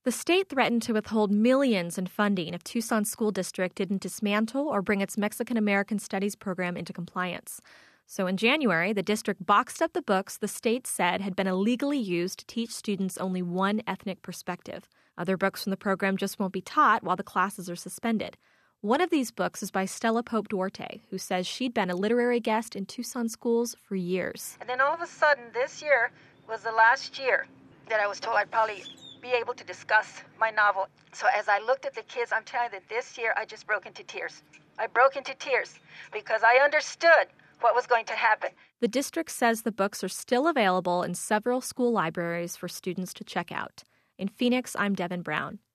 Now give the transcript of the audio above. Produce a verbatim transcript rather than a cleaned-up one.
The state threatened to withhold millions in funding if Tucson School District didn't dismantle or bring its Mexican-American Studies program into compliance. So in January, the district boxed up the books the state said had been illegally used to teach students only one ethnic perspective. Other books from the program just won't be taught while the classes are suspended. One of these books is by Stella Pope Duarte, who says she'd been a literary guest in Tucson schools for years. And then all of a sudden, this year was the last year that I was told I'd probably be able to discuss my novel. So as I looked at the kids, I'm telling you that this year I just broke into tears. I broke into tears because I understood what was going to happen. The district says the books are still available in several school libraries for students to check out. In Phoenix, I'm Devin Brown.